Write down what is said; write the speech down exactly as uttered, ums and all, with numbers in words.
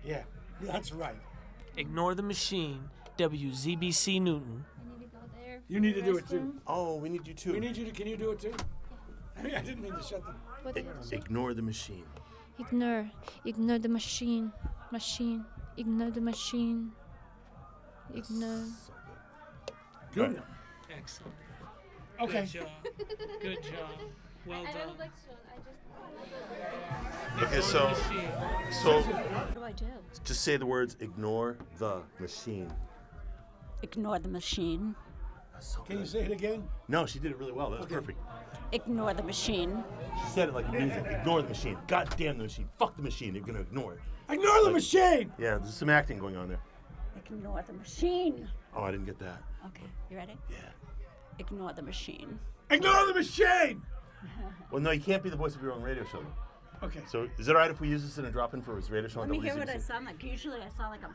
Yeah, that's right. Ignore the Machine, W Z B C Newton. I need to go there. You need to do it too. Restroom. Oh, we need you too. We need you to. Can you do it too? I mean, I didn't mean to shut them. What do you have to say? Ignore the machine. Ignore. Ignore the machine. Machine. Ignore the machine. Ignore. So good. Good. Right. Excellent. Okay. Good job. Good job. Well done. like Sean. I just. Okay, Ignore so the Machine. so What do I do? just say the words ignore the machine. Ignore the machine. That's so Can you good. say it again? No, she did it really well. That was Okay. perfect. Ignore the machine. She said it like music. Ignore the machine. God damn the machine. Fuck the machine. You're gonna ignore it. Ignore the Like- machine. Yeah, there's some acting going on there. Ignore the machine. Oh, I didn't get that. Okay, you ready? Yeah. Ignore the machine. Ignore the machine. Well, no, you can't be the voice of your own radio show. though. Okay. So, is it alright if we use this in a drop-in for his radio show on Let me hear what I W Z B C? sound like. Usually I sound like I'm